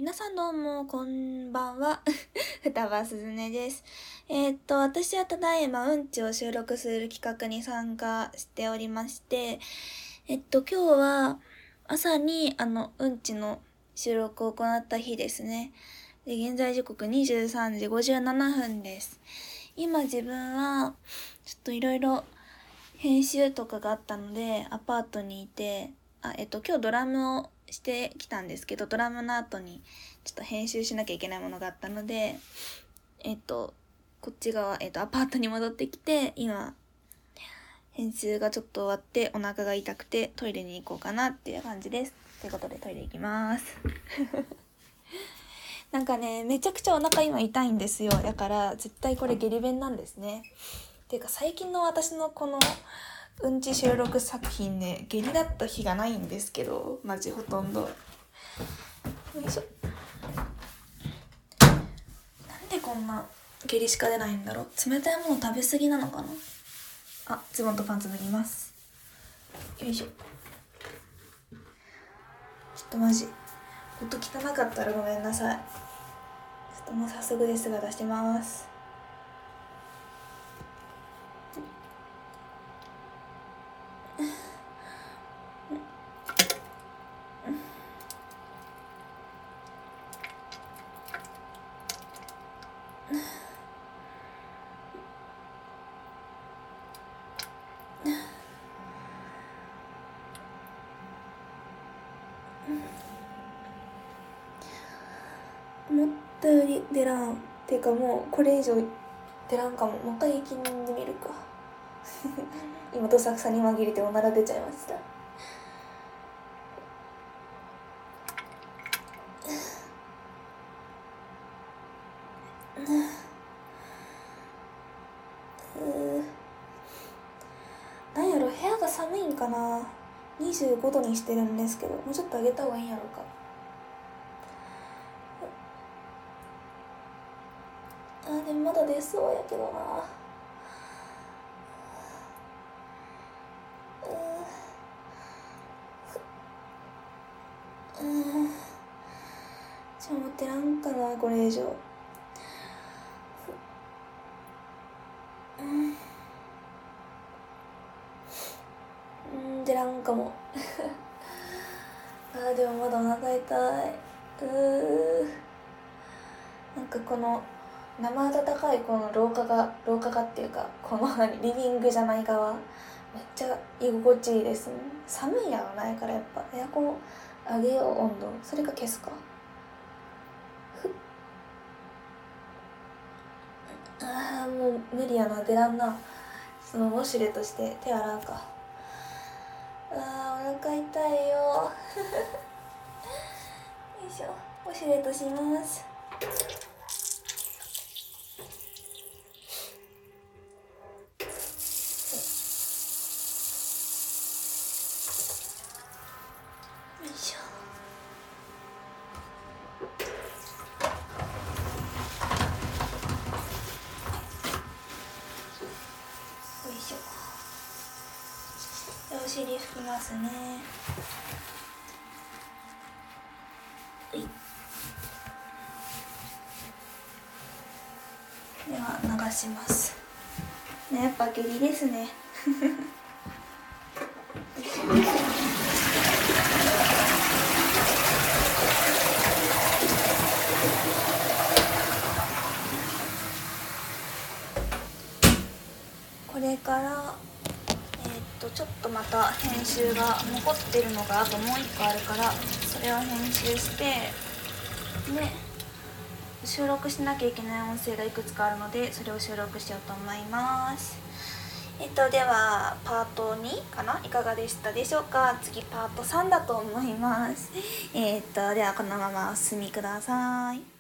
皆さんどうもこんばんは双葉すずねです。私はただいまうんちを収録する企画に参加しておりまして、今日は朝にうんちの収録を行った日ですね。で、現在時刻23時57分です。今自分はちょっといろいろ編集とかがあったのでアパートにいて、今日ドラムをしてきたんですけど、ドラムの後にちょっと編集しなきゃいけないものがあったので、こっち側、アパートに戻ってきて、今編集がちょっと終わってお腹が痛くてトイレに行こうかなっていう感じです。ということでトイレ行きますなんかね、めちゃくちゃお腹今痛いんですよ。だから絶対これ下痢弁なんですね。っていうか最近の私のこのうんち収録作品ね、下痢だった日がないんですけど、マジほとんど。よいしょ。なんでこんな下痢しか出ないんだろう。冷たいもの食べ過ぎなのかな。ズボンとパンツ脱ぎます。よいしょ。ちょっとマジ音汚かったらごめんなさい。ちょっともう早速ですが出してます。思ったより出らん。てかもうこれ以上出らんかも。もう一回息飲んでみるか今どさくさに紛れておなら出ちゃいました。なんやろ、部屋が寒いんかな。25度にしてるんですけど、もうちょっと上げた方がいいんやろうか。でもまだ出そうやけどな。持ってらんかな、これ以上。出らんかもでもまだお腹痛い。なんかこの生暖かいこの廊下がっていうか、このリビングじゃない側めっちゃ居心地いいですね。寒いやろないからやっぱエアコン上げよう、温度。それか消すか。もう無理やな、出らんな。そのウォシュレットして手洗うか。お腹痛いよよいしょ、ウォシュレットします。よいしょ。よいしょ。お尻拭きますね。では流しますね。やっぱ下痢ですねこれからちょっとまた編集が残ってるのがあともう一個あるから、それを編集してで収録しなきゃいけない音声がいくつかあるので、それを収録しようと思います。ではパート2かな、いかがでしたでしょうか。次パート3だと思います。ではこのままお進みください。